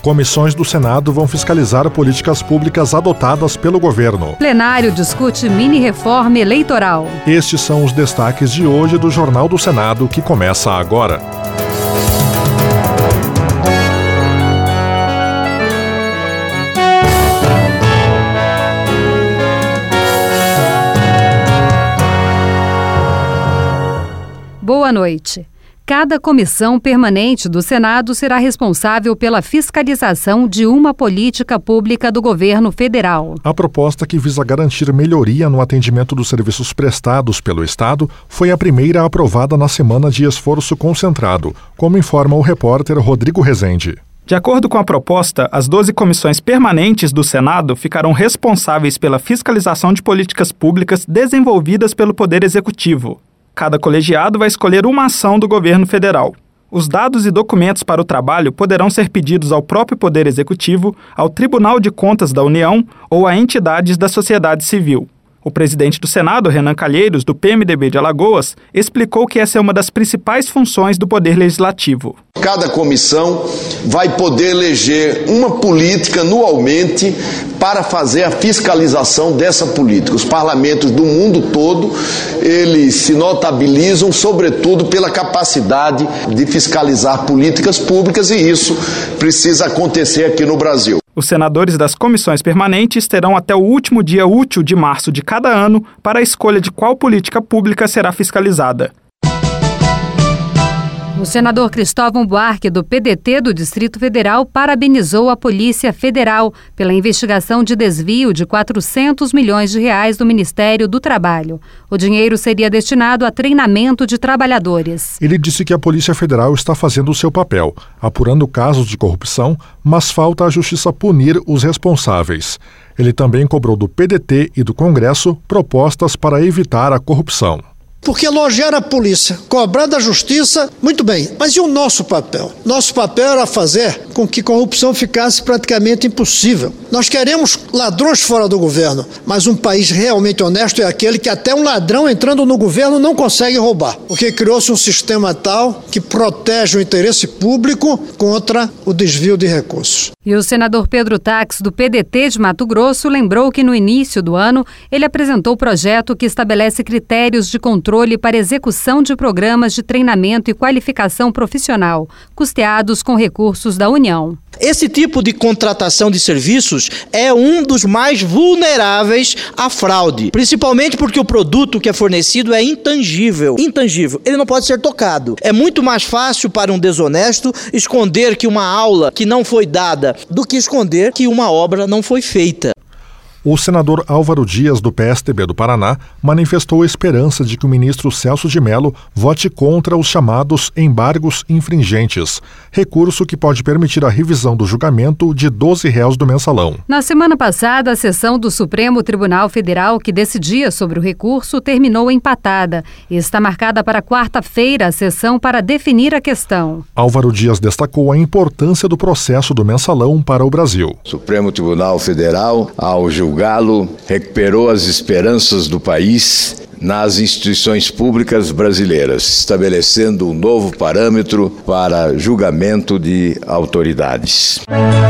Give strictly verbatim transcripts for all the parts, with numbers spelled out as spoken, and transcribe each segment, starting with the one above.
Comissões do Senado vão fiscalizar políticas públicas adotadas pelo governo. Plenário discute mini-reforma eleitoral. Estes são os destaques de hoje do Jornal do Senado, que começa agora. Boa noite. Cada comissão permanente do Senado será responsável pela fiscalização de uma política pública do governo federal. A proposta, que visa garantir melhoria no atendimento dos serviços prestados pelo Estado, foi a primeira aprovada na semana de esforço concentrado, como informa o repórter Rodrigo Rezende. De acordo com a proposta, as doze comissões permanentes do Senado ficarão responsáveis pela fiscalização de políticas públicas desenvolvidas pelo Poder Executivo. Cada colegiado vai escolher uma ação do governo federal. Os dados e documentos para o trabalho poderão ser pedidos ao próprio Poder Executivo, ao Tribunal de Contas da União ou a entidades da sociedade civil. O presidente do Senado, Renan Calheiros, do P M D B de Alagoas, explicou que essa é uma das principais funções do Poder Legislativo. Cada comissão vai poder eleger uma política anualmente para fazer a fiscalização dessa política. Os parlamentos do mundo todo, eles se notabilizam, sobretudo, pela capacidade de fiscalizar políticas públicas, e isso precisa acontecer aqui no Brasil. Os senadores das comissões permanentes terão até o último dia útil de março de cada ano para a escolha de qual política pública será fiscalizada. O senador Cristóvão Buarque, do P D T do Distrito Federal, parabenizou a Polícia Federal pela investigação de desvio de quatrocentos milhões de reais do Ministério do Trabalho. O dinheiro seria destinado a treinamento de trabalhadores. Ele disse que a Polícia Federal está fazendo o seu papel, apurando casos de corrupção, mas falta a Justiça punir os responsáveis. Ele também cobrou do P D T e do Congresso propostas para evitar a corrupção. Porque elogiar a polícia, cobrar da justiça, muito bem, mas e o nosso papel? Nosso papel era fazer com que corrupção ficasse praticamente impossível. Nós queremos ladrões fora do governo, mas um país realmente honesto é aquele que até um ladrão entrando no governo não consegue roubar, porque criou-se um sistema tal que protege o interesse público contra o desvio de recursos. E o senador Pedro Tax, do P D T de Mato Grosso, lembrou que no início do ano ele apresentou o projeto que estabelece critérios de controle para execução de programas de treinamento e qualificação profissional, custeados com recursos da União. Esse tipo de contratação de serviços é um dos mais vulneráveis à fraude, principalmente porque o produto que é fornecido é intangível. Intangível, ele não pode ser tocado. É muito mais fácil para um desonesto esconder que uma aula que não foi dada do que esconder que uma obra não foi feita. O senador Álvaro Dias, do P S D B do Paraná, manifestou a esperança de que o ministro Celso de Mello vote contra os chamados embargos infringentes, recurso que pode permitir a revisão do julgamento de doze réus do mensalão. Na semana passada, a sessão do Supremo Tribunal Federal, que decidia sobre o recurso, terminou empatada e está marcada para quarta-feira a sessão para definir a questão. Álvaro Dias destacou a importância do processo do mensalão para o Brasil. O Supremo Tribunal Federal, ao julgar Galo recuperou as esperanças do país nas instituições públicas brasileiras, estabelecendo um novo parâmetro para julgamento de autoridades.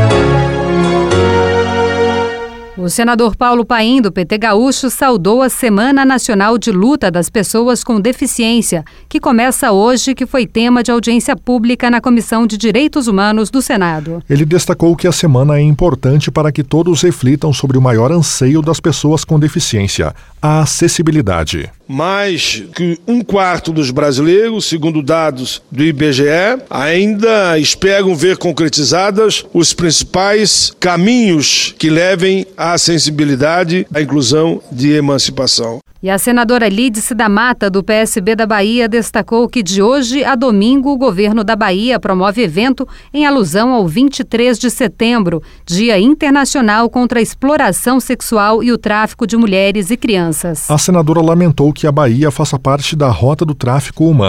O senador Paulo Paim, do P T Gaúcho, saudou a Semana Nacional de Luta das Pessoas com Deficiência, que começa hoje, que foi tema de audiência pública na Comissão de Direitos Humanos do Senado. Ele destacou que a semana é importante para que todos reflitam sobre o maior anseio das pessoas com deficiência, a acessibilidade. Mais que um quarto dos brasileiros, segundo dados do I B G E, ainda esperam ver concretizadas os principais caminhos que levem à sensibilidade, à inclusão de emancipação. E a senadora Lídice da Mata, do P S B da Bahia, destacou que de hoje a domingo o governo da Bahia promove evento em alusão ao vinte e três de setembro, Dia Internacional contra a Exploração Sexual e o Tráfico de Mulheres e Crianças. A senadora lamentou que a Bahia faça parte da rota do tráfico humano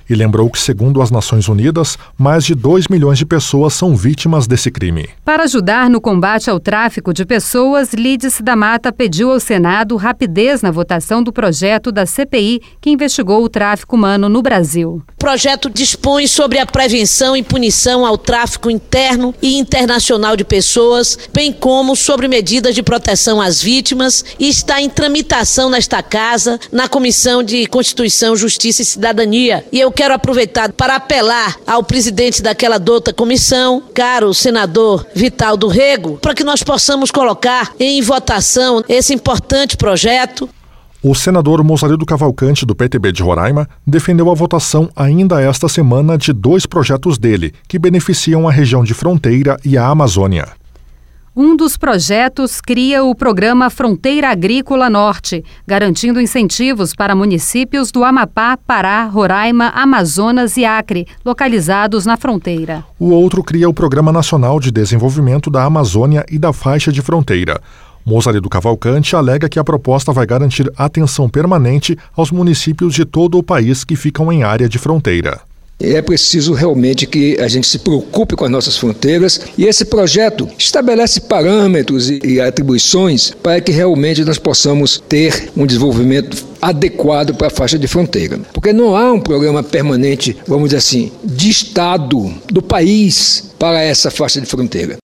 e lembrou que, segundo as Nações Unidas, mais de dois milhões de pessoas são vítimas desse crime. Para ajudar no combate ao tráfico de pessoas, Lídice da Mata pediu ao Senado rapidez na votação do projeto da C P I que investigou o tráfico humano no Brasil. O projeto dispõe sobre a prevenção e punição ao tráfico interno e internacional de pessoas, bem como sobre medidas de proteção às vítimas, e está em tramitação nesta casa, na Comissão de Constituição, Justiça e Cidadania. E eu quero aproveitar para apelar ao presidente daquela dota comissão, caro senador Vital do Rego, para que nós possamos colocar em votação esse importante projeto. O senador Mozarildo Cavalcante, do P T B de Roraima, defendeu a votação ainda esta semana de dois projetos dele, que beneficiam a região de fronteira e a Amazônia. Um dos projetos cria o programa Fronteira Agrícola Norte, garantindo incentivos para municípios do Amapá, Pará, Roraima, Amazonas e Acre, localizados na fronteira. O outro cria o Programa Nacional de Desenvolvimento da Amazônia e da Faixa de Fronteira. Mozarildo Cavalcante alega que a proposta vai garantir atenção permanente aos municípios de todo o país que ficam em área de fronteira. É preciso realmente que a gente se preocupe com as nossas fronteiras, e esse projeto estabelece parâmetros e atribuições para que realmente nós possamos ter um desenvolvimento adequado para a faixa de fronteira. Porque não há um programa permanente, vamos dizer assim, de Estado, do país para essa faixa de fronteira.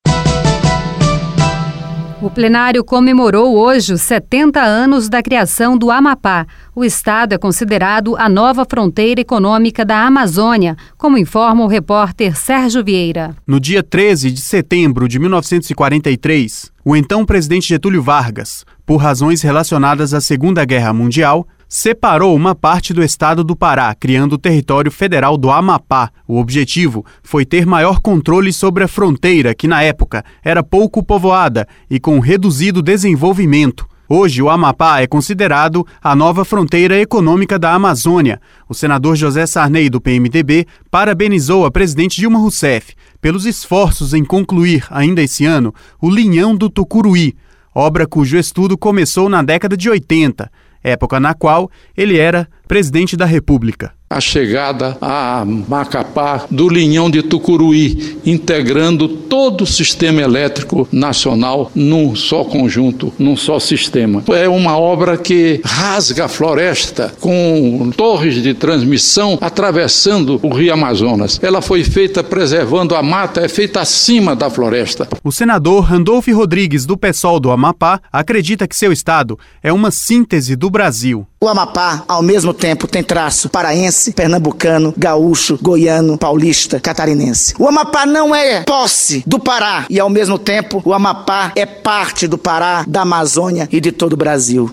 O plenário comemorou hoje os setenta anos da criação do Amapá. O estado é considerado a nova fronteira econômica da Amazônia, como informa o repórter Sérgio Vieira. No dia treze de setembro de mil novecentos e quarenta e três, o então presidente Getúlio Vargas, por razões relacionadas à Segunda Guerra Mundial, separou uma parte do estado do Pará, criando o território federal do Amapá. O objetivo foi ter maior controle sobre a fronteira, que na época era pouco povoada e com reduzido desenvolvimento. Hoje, o Amapá é considerado a nova fronteira econômica da Amazônia. O senador José Sarney, do P M D B, parabenizou a presidente Dilma Rousseff pelos esforços em concluir, ainda esse ano, o Linhão do Tucuruí, obra cujo estudo começou na década de oitenta, época na qual ele era presidente da República. A chegada a Macapá do Linhão de Tucuruí, integrando todo o sistema elétrico nacional num só conjunto, num só sistema. É uma obra que rasga a floresta com torres de transmissão atravessando o Rio Amazonas. Ela foi feita preservando a mata, é feita acima da floresta. O senador Randolfo Rodrigues, do PSOL do Amapá, acredita que seu estado é uma síntese do Brasil. O Amapá, ao mesmo tempo, tem traço paraense, pernambucano, gaúcho, goiano, paulista, catarinense. O Amapá não é posse do Pará e, ao mesmo tempo, o Amapá é parte do Pará, da Amazônia e de todo o Brasil.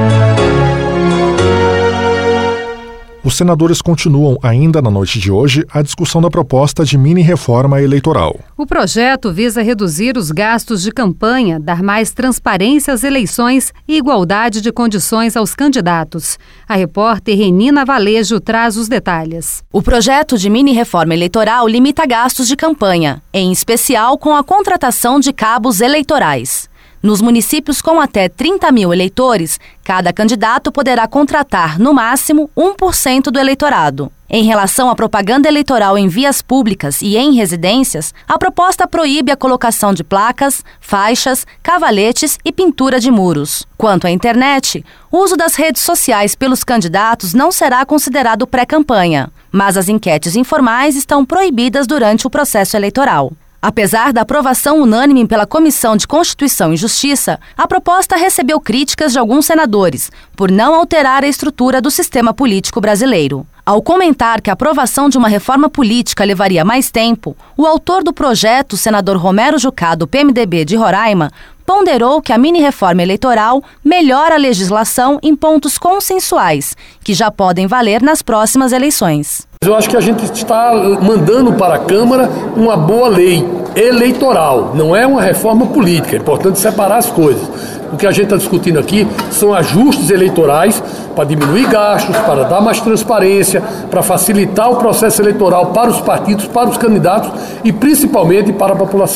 Os senadores continuam ainda na noite de hoje a discussão da proposta de mini-reforma eleitoral. O projeto visa reduzir os gastos de campanha, dar mais transparência às eleições e igualdade de condições aos candidatos. A repórter Renina Valejo traz os detalhes. O projeto de mini-reforma eleitoral limita gastos de campanha, em especial com a contratação de cabos eleitorais. Nos municípios com até trinta mil eleitores, cada candidato poderá contratar, no máximo, um por cento do eleitorado. Em relação à propaganda eleitoral em vias públicas e em residências, a proposta proíbe a colocação de placas, faixas, cavaletes e pintura de muros. Quanto à internet, o uso das redes sociais pelos candidatos não será considerado pré-campanha, mas as enquetes informais estão proibidas durante o processo eleitoral. Apesar da aprovação unânime pela Comissão de Constituição e Justiça, a proposta recebeu críticas de alguns senadores por não alterar a estrutura do sistema político brasileiro. Ao comentar que a aprovação de uma reforma política levaria mais tempo, o autor do projeto, o senador Romero Jucá, do P M D B de Roraima, ponderou que a mini-reforma eleitoral melhora a legislação em pontos consensuais, que já podem valer nas próximas eleições. Eu acho que a gente está mandando para a Câmara uma boa lei eleitoral, não é uma reforma política, é importante separar as coisas. O que a gente está discutindo aqui são ajustes eleitorais para diminuir gastos, para dar mais transparência, para facilitar o processo eleitoral para os partidos, para os candidatos e principalmente para a população.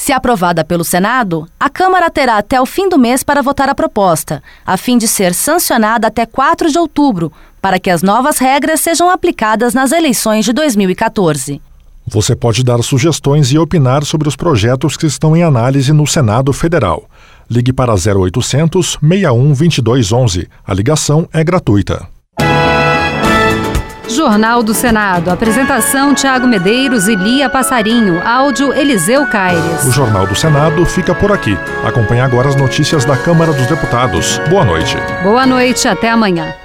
Se aprovada pelo Senado, a Câmara terá até o fim do mês para votar a proposta, a fim de ser sancionada até quatro de outubro, para que as novas regras sejam aplicadas nas eleições de dois mil e quatorze. Você pode dar sugestões e opinar sobre os projetos que estão em análise no Senado Federal. Ligue para zero oitocentos, seis um, dois dois um um. A ligação é gratuita. Jornal do Senado. Apresentação Tiago Medeiros e Lia Passarinho. Áudio Eliseu Caires. O Jornal do Senado fica por aqui. Acompanhe agora as notícias da Câmara dos Deputados. Boa noite. Boa noite, até amanhã.